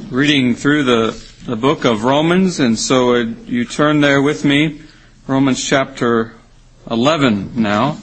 reading through the book of Romans, and so you turn there with me, Romans chapter 11 now.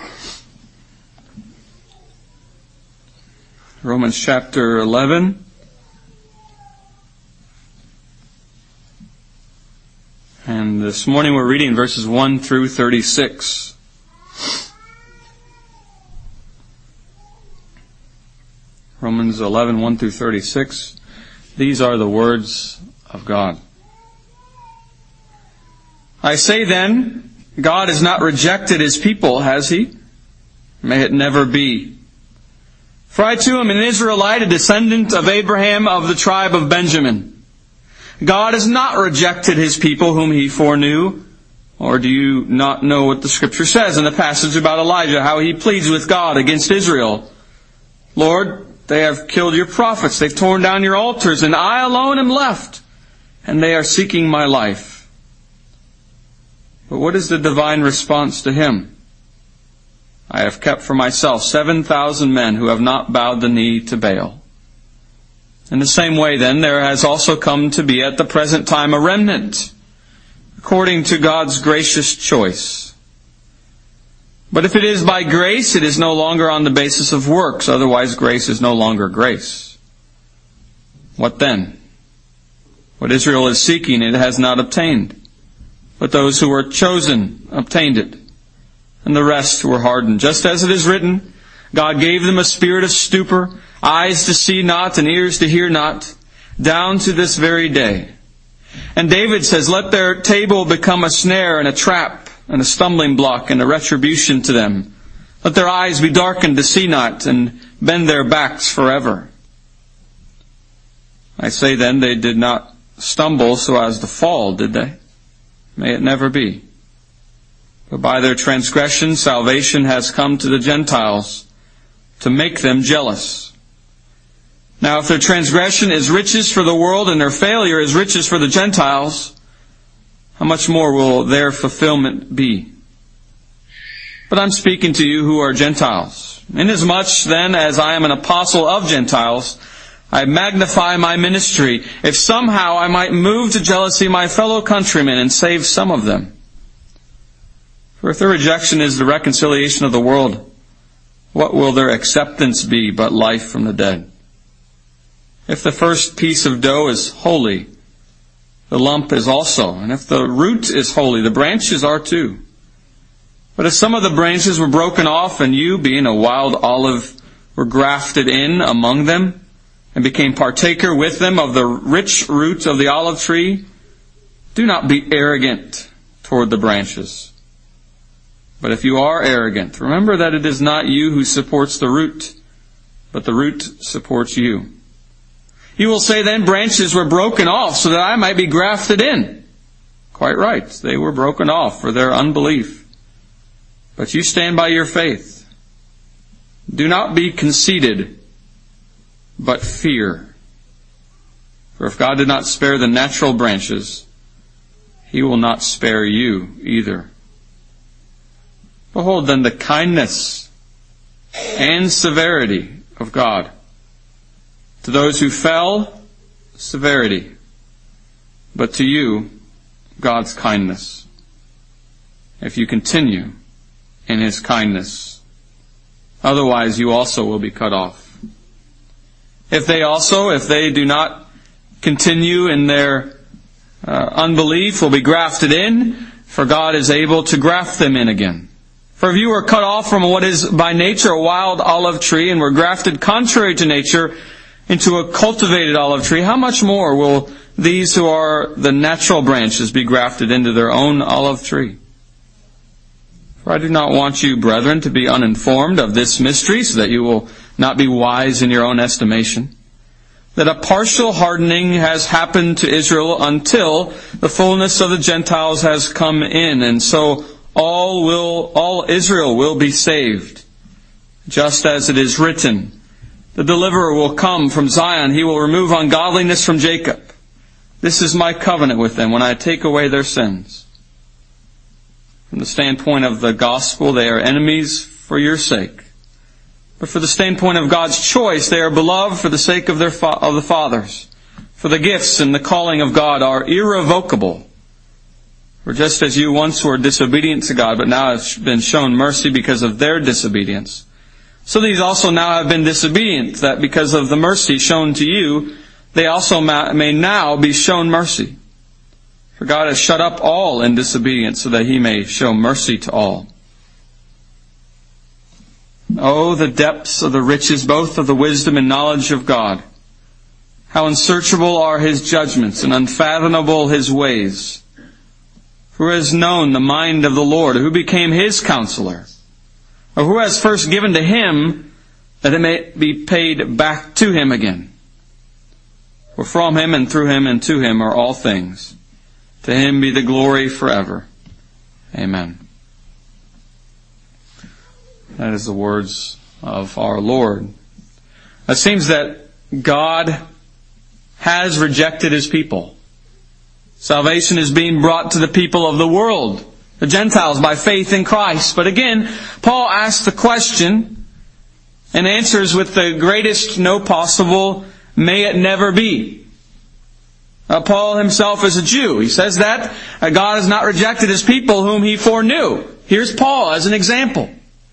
Romans chapter 11. And this morning we're reading verses 1 through 36. Romans 11, 1 through 36. These are the words of God. I say then, God has not rejected His people, has He? May it never be. For I too am an Israelite, a descendant of Abraham of the tribe of Benjamin. God has not rejected His people whom He foreknew. Or do you not know what the Scripture says in the passage about Elijah, how he pleads with God against Israel? Lord, they have killed your prophets, they've torn down your altars, and I alone am left, and they are seeking my life. But what is the divine response to him? I have kept for myself 7,000 men who have not bowed the knee to Baal. In the same way, then, there has also come to be at the present time a remnant, according to God's gracious choice. But if it is by grace, it is no longer on the basis of works. Otherwise, grace is no longer grace. What then? What Israel is seeking, it has not obtained. But those who were chosen obtained it, and the rest were hardened. Just as it is written, God gave them a spirit of stupor, eyes to see not, and ears to hear not, down to this very day. And David says, let their table become a snare and a trap, and a stumbling block and a retribution to them. Let their eyes be darkened to see not, and bend their backs forever. I say then, they did not stumble so as to fall, did they? May it never be. But by their transgression, salvation has come to the Gentiles, to make them jealous. Now if their transgression is riches for the world, and their failure is riches for the Gentiles, how much more will their fulfillment be? But I'm speaking to you who are Gentiles. Inasmuch then as I am an apostle of Gentiles, I magnify my ministry, if somehow I might move to jealousy my fellow countrymen and save some of them. For if their rejection is the reconciliation of the world, what will their acceptance be but life from the dead? If the first piece of dough is holy, the lump is also. And if the root is holy, the branches are too. But if some of the branches were broken off, and you, being a wild olive, were grafted in among them, and became partaker with them of the rich root of the olive tree, do not be arrogant toward the branches. But if you are arrogant, remember that it is not you who supports the root, but the root supports you. You will say then, branches were broken off so that I might be grafted in. Quite right. They were broken off for their unbelief. But you stand by your faith. Do not be conceited, but fear. For if God did not spare the natural branches, He will not spare you either. Behold then the kindness and severity of God. To those who fell, severity. But to you, God's kindness. If you continue in His kindness. Otherwise you also will be cut off. If they do not continue in their unbelief, will be grafted in, for God is able to graft them in again. For if you were cut off from what is by nature a wild olive tree, and were grafted contrary to nature into a cultivated olive tree, how much more will these who are the natural branches be grafted into their own olive tree? For I do not want you, brethren, to be uninformed of this mystery, so that you will not be wise in your own estimation, that a partial hardening has happened to Israel until the fullness of the Gentiles has come in, and so all Israel will be saved, just as it is written, the deliverer will come from Zion. He will remove ungodliness from Jacob. This is my covenant with them when I take away their sins. From the standpoint of the gospel, they are enemies for your sake. But for the standpoint of God's choice, they are beloved for the sake of the fathers. For the gifts and the calling of God are irrevocable. For just as you once were disobedient to God, but now have been shown mercy because of their disobedience, so these also now have been disobedient, that because of the mercy shown to you, they also may now be shown mercy. For God has shut up all in disobedience, so that He may show mercy to all. Oh, the depths of the riches, both of the wisdom and knowledge of God! How unsearchable are His judgments, and unfathomable His ways! Who has known the mind of the Lord? Who became His counselor? Or who has first given to Him, that it may be paid back to Him again? For from Him and through Him and to Him are all things. To Him be the glory forever. Amen. That is the words of our Lord. It seems that God has rejected His people. Salvation is being brought to the people of the world, the Gentiles, by faith in Christ. But again, Paul asks the question and answers with the greatest no possible, may it never be. Paul himself is a Jew. He says that God has not rejected His people whom He foreknew. Here's Paul as an example.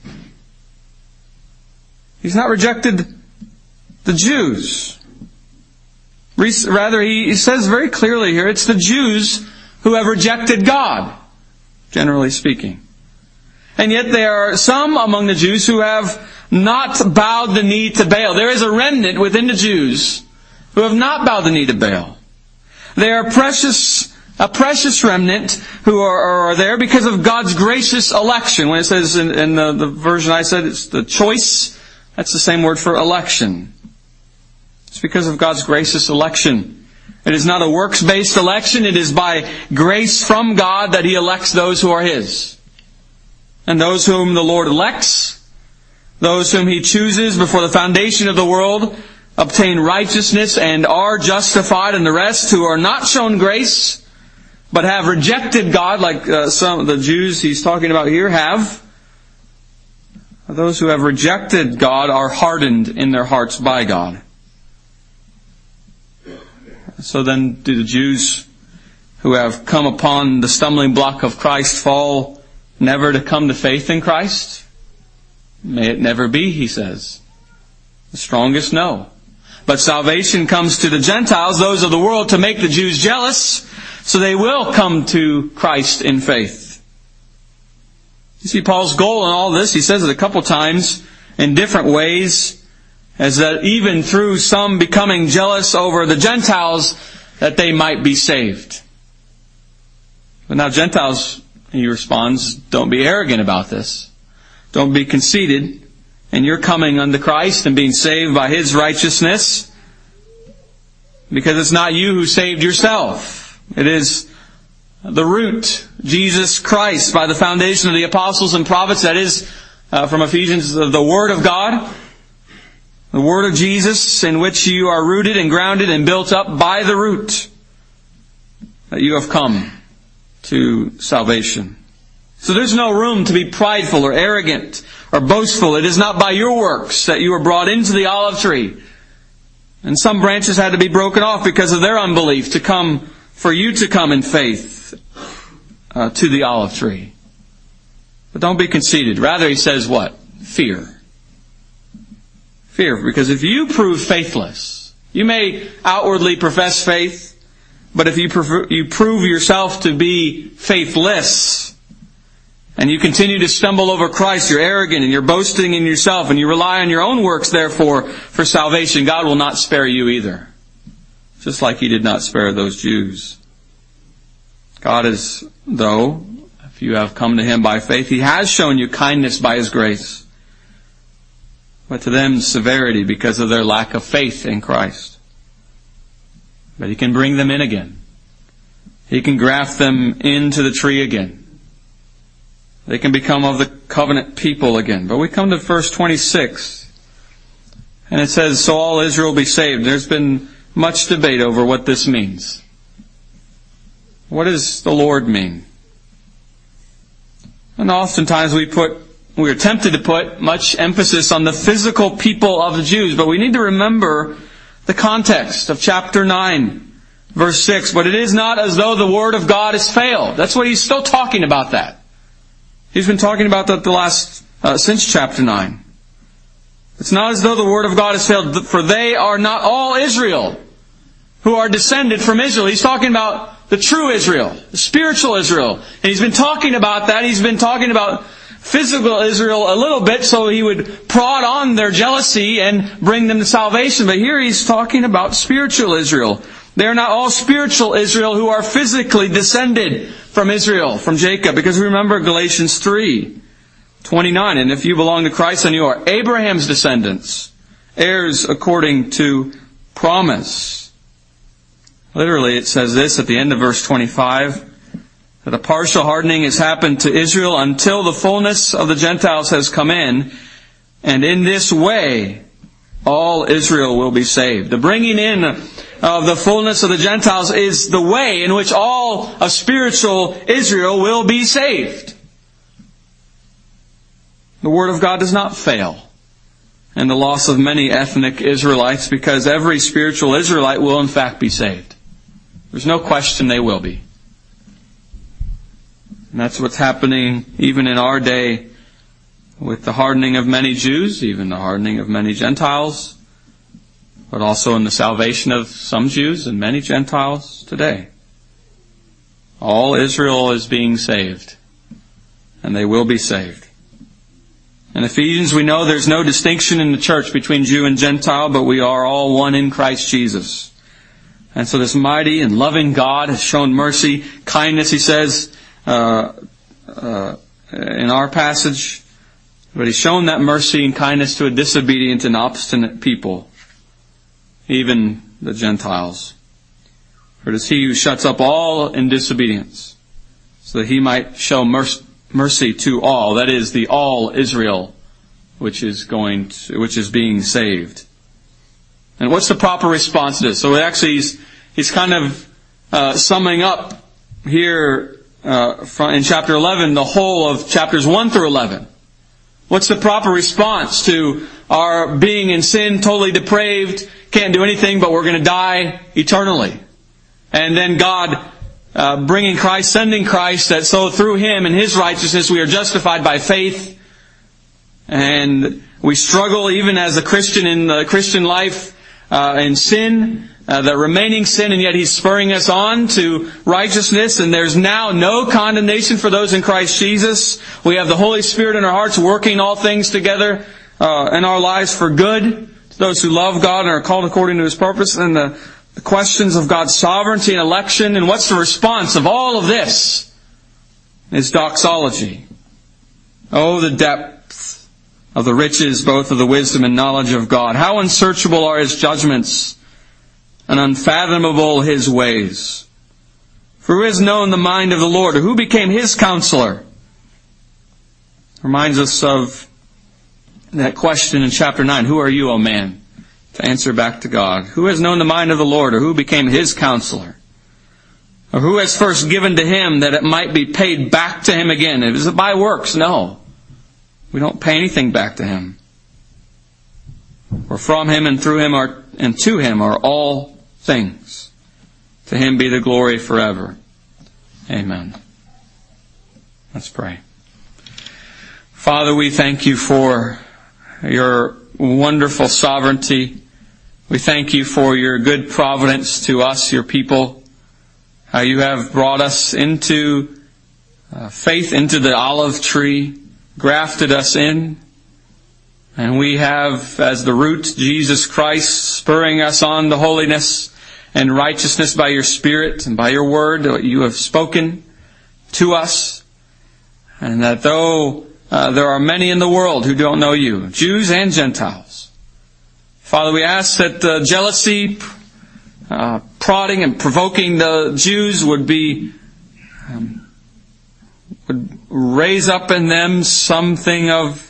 He's not rejected the Jews. Rather, he says very clearly here, it's the Jews who have rejected God, generally speaking. And yet there are some among the Jews who have not bowed the knee to Baal. There is a remnant within the Jews who have not bowed the knee to Baal. They are a precious remnant who are there because of God's gracious election. When it says in the version I said, it's the choice, that's the same word for election. It's because of God's gracious election. It is not a works-based election. It is by grace from God that He elects those who are His. And those whom the Lord elects, those whom He chooses before the foundation of the world, obtain righteousness and are justified, and the rest who are not shown grace, but have rejected God, like some of the Jews he's talking about here have. Those who have rejected God are hardened in their hearts by God. So then, do the Jews who have come upon the stumbling block of Christ fall never to come to faith in Christ? May it never be, he says. The strongest no. But salvation comes to the Gentiles, those of the world, to make the Jews jealous, so they will come to Christ in faith. You see, Paul's goal in all this, he says it a couple times in different ways, is that even through some becoming jealous over the Gentiles, that they might be saved. But now Gentiles, he responds, don't be arrogant about this. Don't be conceited. And you're coming unto Christ and being saved by His righteousness, because it's not you who saved yourself. It is the root, Jesus Christ, by the foundation of the apostles and prophets. That is, from Ephesians, the Word of God. The Word of Jesus, in which you are rooted and grounded and built up by the root, that you have come to salvation. So there's no room to be prideful or arrogant or boastful. It is not by your works that you were brought into the olive tree. And some branches had to be broken off because of their unbelief for you to come in faith to the olive tree. But don't be conceited. Rather, he says what? Fear. Fear. Because if you prove faithless, you may outwardly profess faith, but if you prove yourself to be faithless, and you continue to stumble over Christ, you're arrogant and you're boasting in yourself, and you rely on your own works, therefore, for salvation, God will not spare you either. Just like He did not spare those Jews. God is, though, if you have come to Him by faith, He has shown you kindness by His grace. But to them, severity because of their lack of faith in Christ. But He can bring them in again. He can graft them into the tree again. They can become of the covenant people again. But we come to verse 26. And it says, so all Israel be saved. There's been much debate over what this means. What does the Lord mean? And oftentimes we are tempted to put much emphasis on the physical people of the Jews. But we need to remember the context of chapter 9, verse 6. But it is not as though the Word of God has failed. That's what he's still talking about that. He's been talking about that since chapter 9. It's not as though the Word of God has failed, for they are not all Israel who are descended from Israel. He's talking about the true Israel, the spiritual Israel. And he's been talking about that. He's been talking about physical Israel a little bit so he would prod on their jealousy and bring them to salvation. But here he's talking about spiritual Israel. They are not all spiritual Israel who are physically descended from Israel, from Jacob. Because remember Galatians 3:29. And if you belong to Christ, then you are Abraham's descendants, heirs according to promise. Literally it says this at the end of verse 25. That a partial hardening has happened to Israel until the fullness of the Gentiles has come in. And in this way, all Israel will be saved. The bringing in of the fullness of the Gentiles is the way in which all of spiritual Israel will be saved. The Word of God does not fail in the loss of many ethnic Israelites, because every spiritual Israelite will in fact be saved. There's no question they will be. And that's what's happening even in our day with the hardening of many Jews, even the hardening of many Gentiles, but also in the salvation of some Jews and many Gentiles today. All Israel is being saved, and they will be saved. In Ephesians, we know there's no distinction in the church between Jew and Gentile, but we are all one in Christ Jesus. And so this mighty and loving God has shown mercy, kindness, he says, in our passage, but He's shown that mercy and kindness to a disobedient and obstinate people, even the Gentiles. For it is He who shuts up all in disobedience, so that He might show mercy to all, that is, the all Israel, which is being saved. And what's the proper response to this? So actually, he's kind of summing up here. In chapter 11, the whole of chapters 1 through 11. What's the proper response to our being in sin, totally depraved, can't do anything, but we're going to die eternally? And then God bringing Christ, sending Christ, that so through Him and His righteousness we are justified by faith. And we struggle even as a Christian in the Christian life in sin, the remaining sin, and yet He's spurring us on to righteousness, and there's now no condemnation for those in Christ Jesus. We have the Holy Spirit in our hearts working all things together in our lives for good to those who love God and are called according to His purpose. And the questions of God's sovereignty and election, and what's the response of all of this, is doxology. Oh, the depth of the riches both of the wisdom and knowledge of God. How unsearchable are His judgments, and unfathomable His ways. For who has known the mind of the Lord, or who became His counselor? Reminds us of that question in chapter 9. Who are you, O man? To answer back to God. Who has known the mind of the Lord, or who became His counselor? Or who has first given to Him that it might be paid back to Him again? Is it by works? No. We don't pay anything back to Him. For from Him and through Him and to Him are all things. To Him be the glory forever. Amen. Let's pray. Father, we thank You for Your wonderful sovereignty. We thank You for Your good providence to us, Your people. How You have brought us into faith, into the olive tree, grafted us in. And we have, as the root, Jesus Christ, spurring us on to holiness and righteousness by Your Spirit and by Your Word, what You have spoken to us. And that though there are many in the world who don't know You, Jews and Gentiles, Father, we ask that the jealousy, prodding and provoking the Jews would raise up in them something of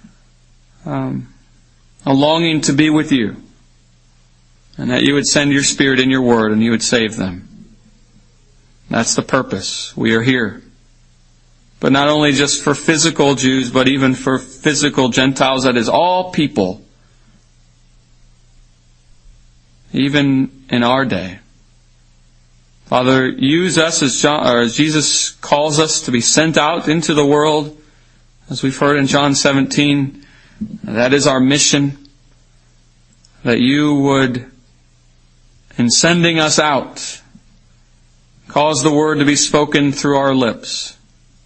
a longing to be with You, and that You would send Your Spirit in Your Word and You would save them. That's the purpose. We are here. But not only just for physical Jews, but even for physical Gentiles, that is all people. even in our day. Father, use us as Jesus calls us to be sent out into the world, as we've heard in John 17. That is our mission, that you would, in sending us out, cause the word to be spoken through our lips,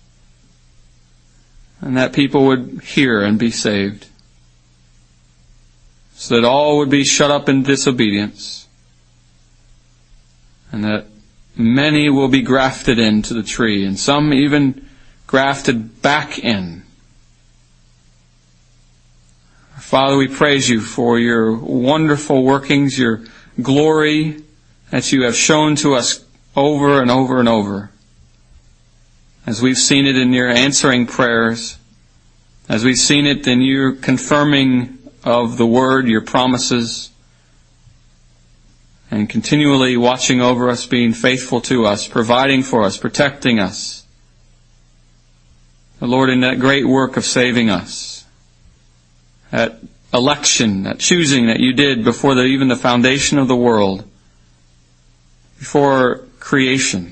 and that people would hear and be saved, so that all would be shut up in disobedience, and that many will be grafted into the tree, and some even grafted back in. Father, we praise you for your wonderful workings, your glory that you have shown to us over and over and over. As we've seen it in your answering prayers, as we've seen it in your confirming of the word, your promises, and continually watching over us, being faithful to us, providing for us, protecting us. The Lord, in that great work of saving us, that election, that choosing that you did before even the foundation of the world, before creation.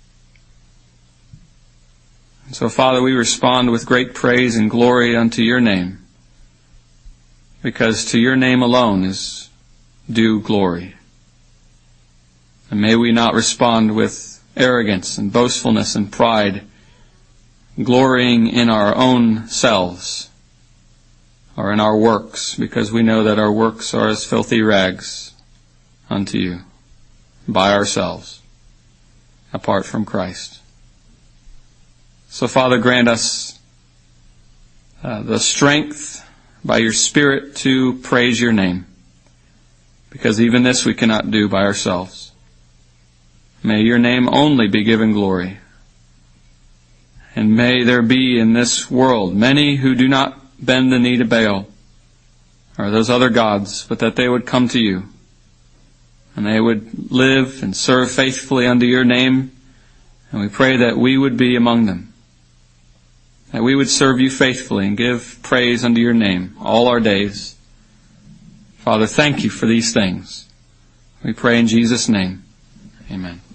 And so, Father, we respond with great praise and glory unto your name, because to your name alone is due glory. And may we not respond with arrogance and boastfulness and pride, glorying in our own selves or in our works, because we know that our works are as filthy rags unto you by ourselves, apart from Christ. So, Father, grant us the strength by your Spirit to praise your name, because even this we cannot do by ourselves. May your name only be given glory. And may there be in this world many who do not bend the knee to Baal or those other gods, but that they would come to you, and they would live and serve faithfully under your name. And we pray that we would be among them, that we would serve you faithfully and give praise unto your name all our days. Father, thank you for these things. We pray in Jesus' name. Amen.